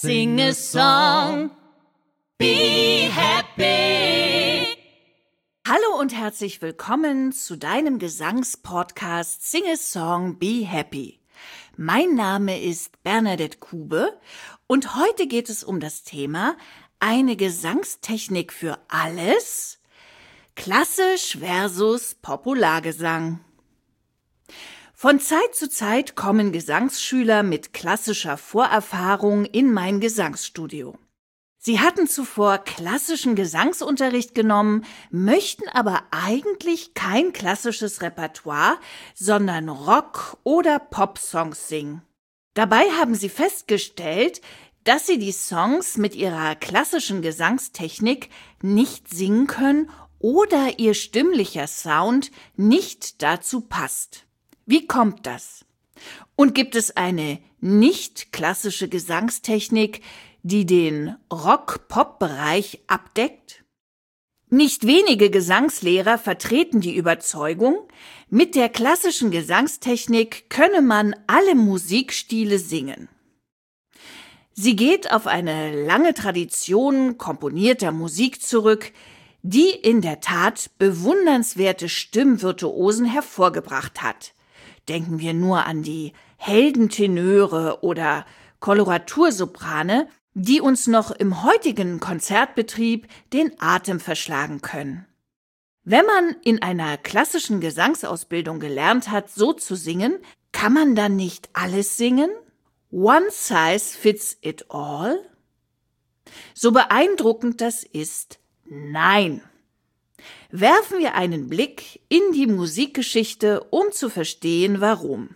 Sing a song, be happy. Hallo und herzlich willkommen zu deinem Gesangspodcast Sing a Song, be happy. Mein Name ist Bernadette Kube und heute geht es um das Thema eine Gesangstechnik für alles, klassisch versus Populargesang. Von Zeit zu Zeit kommen Gesangsschüler mit klassischer Vorerfahrung in mein Gesangsstudio. Sie hatten zuvor klassischen Gesangsunterricht genommen, möchten aber eigentlich kein klassisches Repertoire, sondern Rock- oder Popsongs singen. Dabei haben sie festgestellt, dass sie die Songs mit ihrer klassischen Gesangstechnik nicht singen können oder ihr stimmlicher Sound nicht dazu passt. Wie kommt das? Und gibt es eine nicht klassische Gesangstechnik, die den Rock-Pop-Bereich abdeckt? Nicht wenige Gesangslehrer vertreten die Überzeugung, mit der klassischen Gesangstechnik könne man alle Musikstile singen. Sie geht auf eine lange Tradition komponierter Musik zurück, die in der Tat bewundernswerte Stimmvirtuosen hervorgebracht hat. Denken wir nur an die Heldentenöre oder Koloratursoprane, die uns noch im heutigen Konzertbetrieb den Atem verschlagen können. Wenn man in einer klassischen Gesangsausbildung gelernt hat, so zu singen, kann man dann nicht alles singen? One size fits it all? So beeindruckend das ist, nein. Werfen wir einen Blick in die Musikgeschichte, um zu verstehen, warum.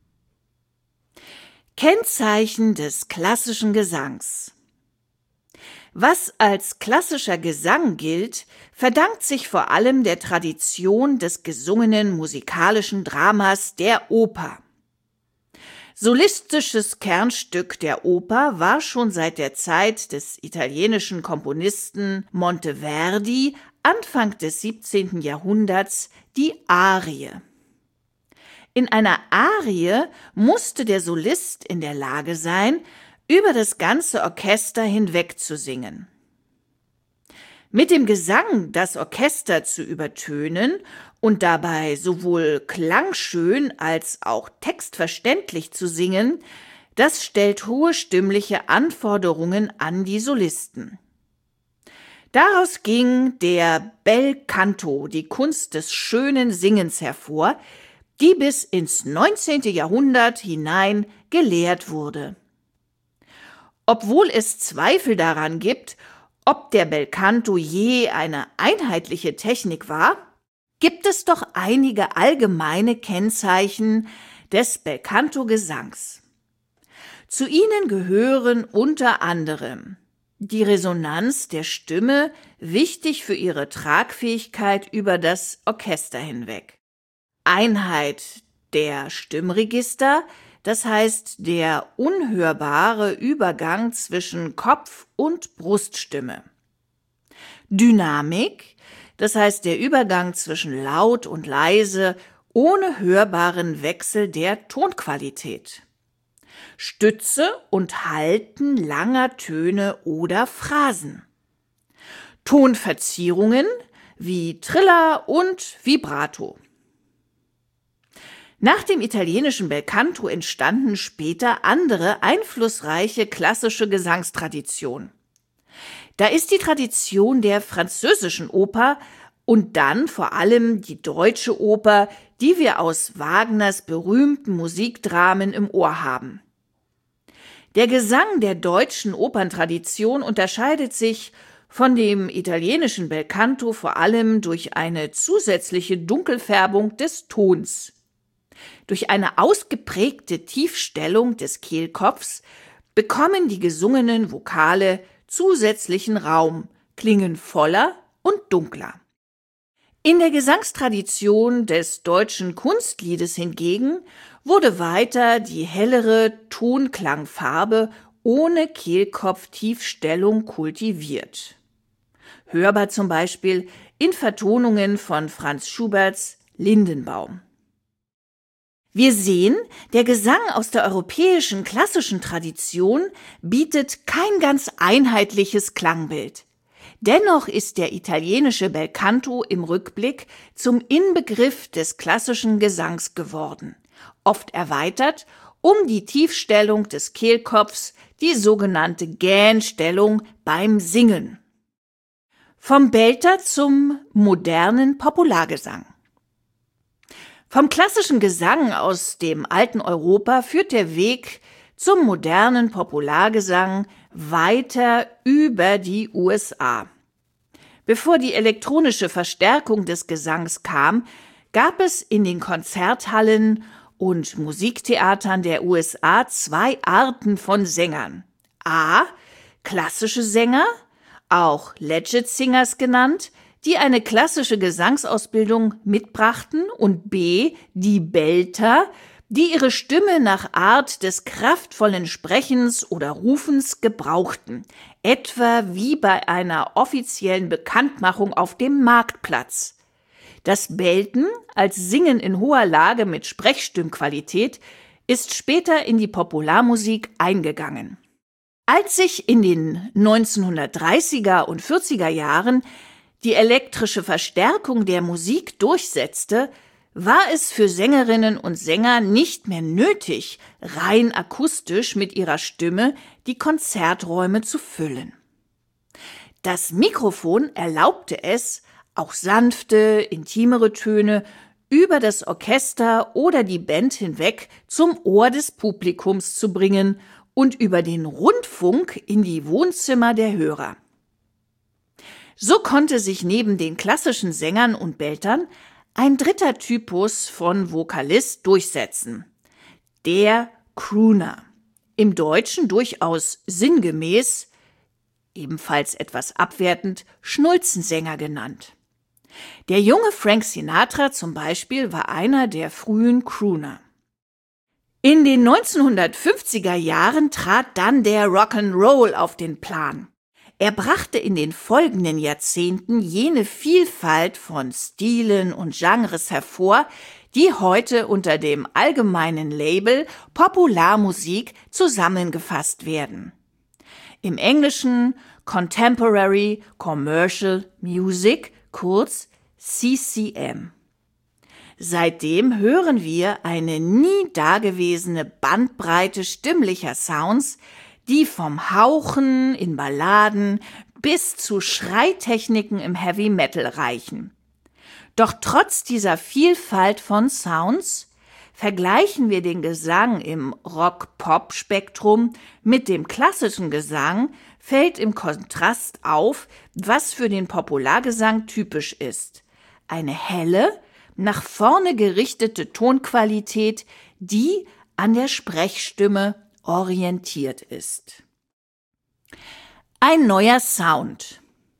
Kennzeichen des klassischen Gesangs. Was als klassischer Gesang gilt, verdankt sich vor allem der Tradition des gesungenen musikalischen Dramas der Oper. Solistisches Kernstück der Oper war schon seit der Zeit des italienischen Komponisten Monteverdi Anfang des 17. Jahrhunderts die Arie. In einer Arie musste der Solist in der Lage sein, über das ganze Orchester hinweg zu singen. Mit dem Gesang das Orchester zu übertönen und dabei sowohl klangschön als auch textverständlich zu singen, das stellt hohe stimmliche Anforderungen an die Solisten. Daraus ging der Bel Canto, die Kunst des schönen Singens, hervor, die bis ins 19. Jahrhundert hinein gelehrt wurde. Obwohl es Zweifel daran gibt, ob der Bel Canto je eine einheitliche Technik war, gibt es doch einige allgemeine Kennzeichen des Bel Canto-Gesangs. Zu ihnen gehören unter anderem die Resonanz der Stimme, wichtig für ihre Tragfähigkeit über das Orchester hinweg. Einheit der Stimmregister, das heißt der unhörbare Übergang zwischen Kopf- und Bruststimme. Dynamik, das heißt der Übergang zwischen laut und leise, ohne hörbaren Wechsel der Tonqualität. Stütze und Halten langer Töne oder Phrasen. Tonverzierungen wie Triller und Vibrato. Nach dem italienischen Bel Canto entstanden später andere einflussreiche klassische Gesangstraditionen. Da ist die Tradition der französischen Oper und dann vor allem die deutsche Oper, die wir aus Wagners berühmten Musikdramen im Ohr haben. Der Gesang der deutschen Operntradition unterscheidet sich von dem italienischen Bel Canto vor allem durch eine zusätzliche Dunkelfärbung des Tons. Durch eine ausgeprägte Tiefstellung des Kehlkopfs bekommen die gesungenen Vokale zusätzlichen Raum, klingen voller und dunkler. In der Gesangstradition des deutschen Kunstliedes hingegen wurde weiter die hellere Tonklangfarbe ohne Kehlkopftiefstellung kultiviert. Hörbar zum Beispiel in Vertonungen von Franz Schuberts Lindenbaum. Wir sehen, der Gesang aus der europäischen klassischen Tradition bietet kein ganz einheitliches Klangbild. Dennoch ist der italienische Belcanto im Rückblick zum Inbegriff des klassischen Gesangs geworden, oft erweitert um die Tiefstellung des Kehlkopfs, die sogenannte Gähnstellung beim Singen. Vom Belter zum modernen Populargesang. Vom klassischen Gesang aus dem alten Europa führt der Weg zum modernen Populargesang weiter über die USA. Bevor die elektronische Verstärkung des Gesangs kam, gab es in den Konzerthallen und Musiktheatern der USA zwei Arten von Sängern. A. Klassische Sänger, auch Legit Singers genannt, die eine klassische Gesangsausbildung mitbrachten, und B. die Belter, die ihre Stimme nach Art des kraftvollen Sprechens oder Rufens gebrauchten, etwa wie bei einer offiziellen Bekanntmachung auf dem Marktplatz. Das Belten als Singen in hoher Lage mit Sprechstimmqualität ist später in die Popularmusik eingegangen. Als sich in den 1930er und 40er Jahren die elektrische Verstärkung der Musik durchsetzte, war es für Sängerinnen und Sänger nicht mehr nötig, rein akustisch mit ihrer Stimme die Konzerträume zu füllen. Das Mikrofon erlaubte es, auch sanfte, intimere Töne über das Orchester oder die Band hinweg zum Ohr des Publikums zu bringen und über den Rundfunk in die Wohnzimmer der Hörer. So konnte sich neben den klassischen Sängern und Beltern ein dritter Typus von Vokalist durchsetzen: der Crooner. Im Deutschen durchaus sinngemäß, ebenfalls etwas abwertend, Schnulzensänger genannt. Der junge Frank Sinatra zum Beispiel war einer der frühen Crooner. In den 1950er Jahren trat dann der Rock'n'Roll auf den Plan. Er brachte in den folgenden Jahrzehnten jene Vielfalt von Stilen und Genres hervor, die heute unter dem allgemeinen Label Popularmusik zusammengefasst werden. Im Englischen Contemporary Commercial Music, kurz CCM. Seitdem hören wir eine nie dagewesene Bandbreite stimmlicher Sounds, die vom Hauchen in Balladen bis zu Schreitechniken im Heavy Metal reichen. Doch trotz dieser Vielfalt von Sounds vergleichen wir den Gesang im Rock-Pop-Spektrum mit dem klassischen Gesang, fällt im Kontrast auf, was für den Populargesang typisch ist: eine helle, nach vorne gerichtete Tonqualität, die an der Sprechstimme orientiert ist. Ein neuer Sound.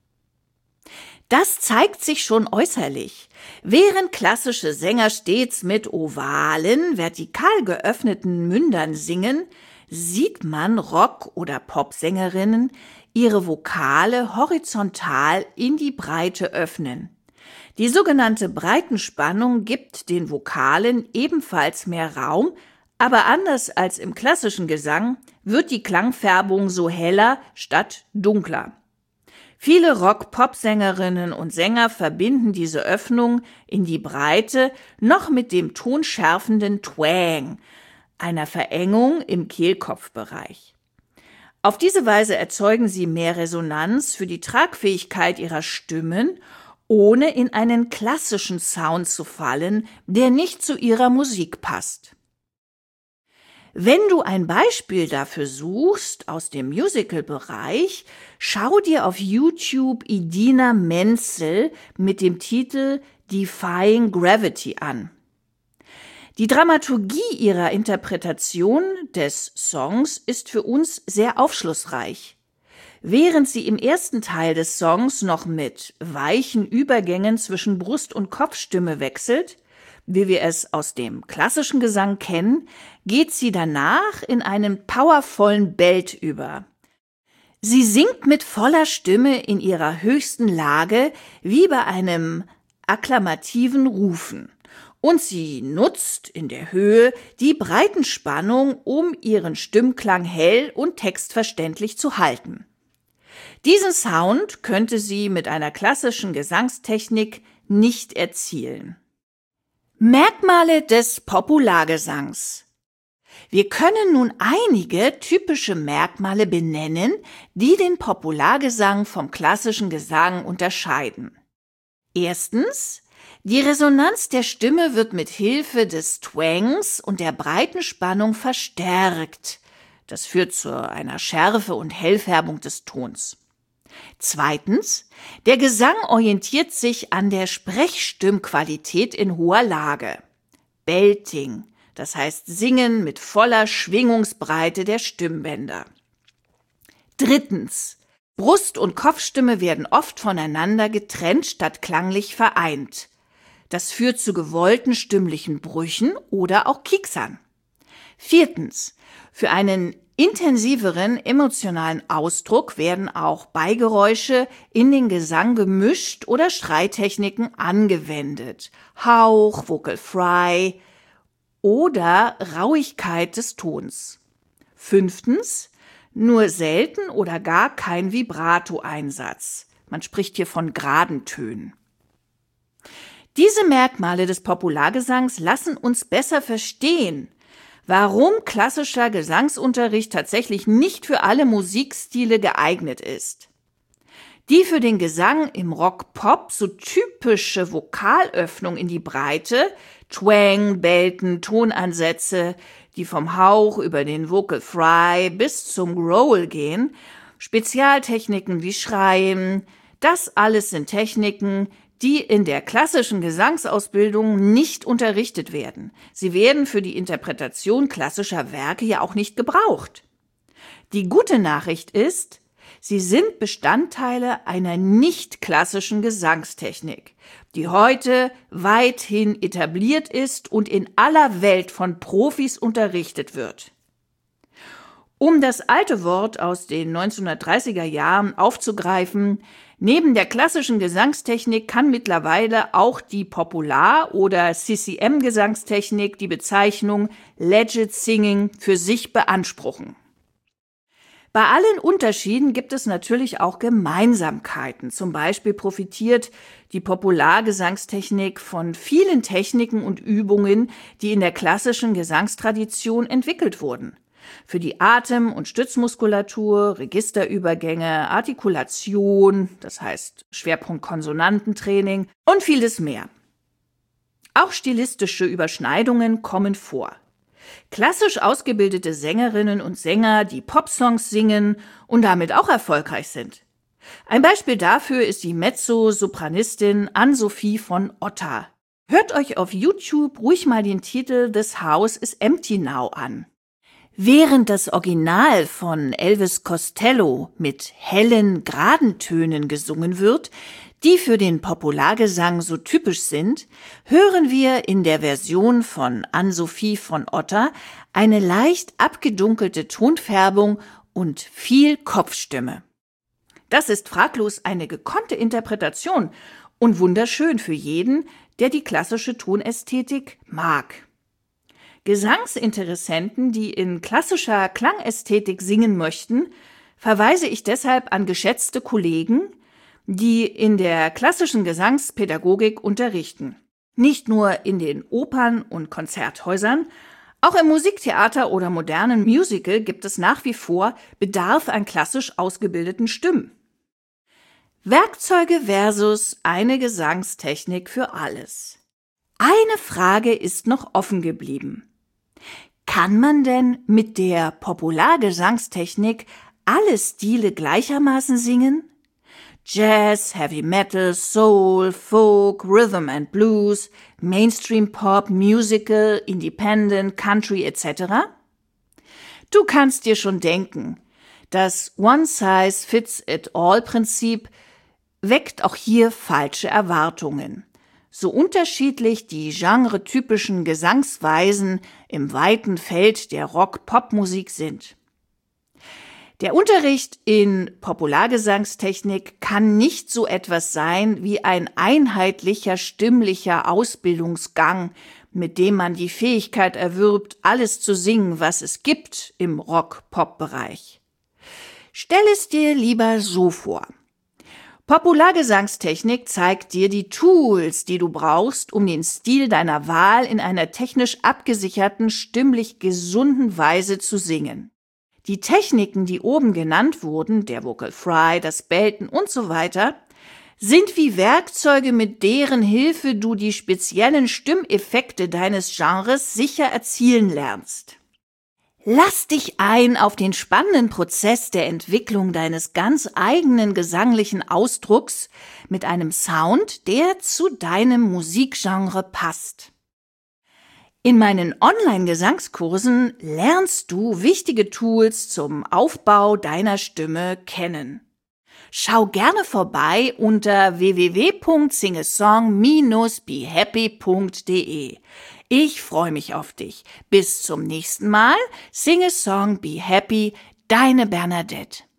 Das zeigt sich schon äußerlich. Während klassische Sänger stets mit ovalen, vertikal geöffneten Mündern singen, sieht man Rock- oder Popsängerinnen ihre Vokale horizontal in die Breite öffnen. Die sogenannte Breitenspannung gibt den Vokalen ebenfalls mehr Raum, aber anders als im klassischen Gesang wird die Klangfärbung so heller statt dunkler. Viele Rock-Pop-Sängerinnen und Sänger verbinden diese Öffnung in die Breite noch mit dem tonschärfenden Twang, einer Verengung im Kehlkopfbereich. Auf diese Weise erzeugen sie mehr Resonanz für die Tragfähigkeit ihrer Stimmen, ohne in einen klassischen Sound zu fallen, der nicht zu ihrer Musik passt. Wenn du ein Beispiel dafür suchst aus dem Musical-Bereich, schau dir auf YouTube Idina Menzel mit dem Titel Defying Gravity an. Die Dramaturgie ihrer Interpretation des Songs ist für uns sehr aufschlussreich. Während sie im ersten Teil des Songs noch mit weichen Übergängen zwischen Brust- und Kopfstimme wechselt, wie wir es aus dem klassischen Gesang kennen, geht sie danach in einen powervollen Belt über. Sie singt mit voller Stimme in ihrer höchsten Lage wie bei einem akklamativen Rufen. und sie nutzt in der Höhe die Breitenspannung, um ihren Stimmklang hell und textverständlich zu halten. Diesen Sound könnte sie mit einer klassischen Gesangstechnik nicht erzielen. Merkmale des Populargesangs. Wir können nun einige typische Merkmale benennen, die den Populargesang vom klassischen Gesang unterscheiden. Erstens: Die Resonanz der Stimme wird mit Hilfe des Twangs und der Breitenspannung verstärkt. Das führt zu einer Schärfe und Hellfärbung des Tons. Zweitens: Der Gesang orientiert sich an der Sprechstimmqualität in hoher Lage. Belting, das heißt Singen mit voller Schwingungsbreite der Stimmbänder. Drittens: Brust- und Kopfstimme werden oft voneinander getrennt statt klanglich vereint. Das führt zu gewollten stimmlichen Brüchen oder auch Kieksern. Viertens: Für einen intensiveren emotionalen Ausdruck werden auch Beigeräusche in den Gesang gemischt oder Schreitechniken angewendet. Hauch, Vocal Fry oder Rauigkeit des Tons. Fünftens: Nur selten oder gar kein Vibrato-Einsatz. Man spricht hier von geraden Tönen. Diese Merkmale des Populargesangs lassen uns besser verstehen, warum klassischer Gesangsunterricht tatsächlich nicht für alle Musikstile geeignet ist. Die für den Gesang im Rock-Pop so typische Vokalöffnung in die Breite, Twang, Belten, Tonansätze, die vom Hauch über den Vocal Fry bis zum Growl gehen, Spezialtechniken wie Schreien, das alles sind Techniken, die in der klassischen Gesangsausbildung nicht unterrichtet werden. Sie werden für die Interpretation klassischer Werke ja auch nicht gebraucht. Die gute Nachricht ist, sie sind Bestandteile einer nicht klassischen Gesangstechnik, die heute weithin etabliert ist und in aller Welt von Profis unterrichtet wird. Um das alte Wort aus den 1930er Jahren aufzugreifen: Neben der klassischen Gesangstechnik kann mittlerweile auch die Popular- oder CCM-Gesangstechnik die Bezeichnung Legit Singing für sich beanspruchen. Bei allen Unterschieden gibt es natürlich auch Gemeinsamkeiten. Zum Beispiel profitiert die Populargesangstechnik von vielen Techniken und Übungen, die in der klassischen Gesangstradition entwickelt wurden. Für die Atem- und Stützmuskulatur, Registerübergänge, Artikulation, das heißt Schwerpunkt Konsonantentraining und vieles mehr. Auch stilistische Überschneidungen kommen vor. Klassisch ausgebildete Sängerinnen und Sänger, die Popsongs singen und damit auch erfolgreich sind. Ein Beispiel dafür ist die Mezzo-Sopranistin Ann-Sophie von Otter. Hört euch auf YouTube ruhig mal den Titel This House is Empty Now an. Während das Original von Elvis Costello mit hellen, geraden Tönen gesungen wird, die für den Populargesang so typisch sind, hören wir in der Version von Ann-Sophie von Otter eine leicht abgedunkelte Tonfärbung und viel Kopfstimme. Das ist fraglos eine gekonnte Interpretation und wunderschön für jeden, der die klassische Tonästhetik mag. Gesangsinteressenten, die in klassischer Klangästhetik singen möchten, verweise ich deshalb an geschätzte Kollegen, die in der klassischen Gesangspädagogik unterrichten. Nicht nur in den Opern und Konzerthäusern, auch im Musiktheater oder modernen Musical gibt es nach wie vor Bedarf an klassisch ausgebildeten Stimmen. Werkzeuge versus eine Gesangstechnik für alles. Eine Frage ist noch offen geblieben. Kann man denn mit der Populargesangstechnik alle Stile gleichermaßen singen? Jazz, Heavy Metal, Soul, Folk, Rhythm and Blues, Mainstream Pop, Musical, Independent, Country etc.? Du kannst dir schon denken, das One-Size-Fits-It-All-Prinzip weckt auch hier falsche Erwartungen. So unterschiedlich die genretypischen Gesangsweisen im weiten Feld der Rock-Pop-Musik sind. Der Unterricht in Populargesangstechnik kann nicht so etwas sein wie ein einheitlicher stimmlicher Ausbildungsgang, mit dem man die Fähigkeit erwirbt, alles zu singen, was es gibt im Rock-Pop-Bereich. Stell es dir lieber so vor. Populargesangstechnik zeigt dir die Tools, die du brauchst, um den Stil deiner Wahl in einer technisch abgesicherten, stimmlich gesunden Weise zu singen. Die Techniken, die oben genannt wurden, der Vocal Fry, das Belten und so weiter, sind wie Werkzeuge, mit deren Hilfe du die speziellen Stimmeffekte deines Genres sicher erzielen lernst. Lass dich ein auf den spannenden Prozess der Entwicklung deines ganz eigenen gesanglichen Ausdrucks mit einem Sound, der zu deinem Musikgenre passt. In meinen Online-Gesangskursen lernst du wichtige Tools zum Aufbau deiner Stimme kennen. Schau gerne vorbei unter www.singasong-behappy.de. Ich freue mich auf dich. Bis zum nächsten Mal. Sing a Song, Be Happy, deine Bernadette.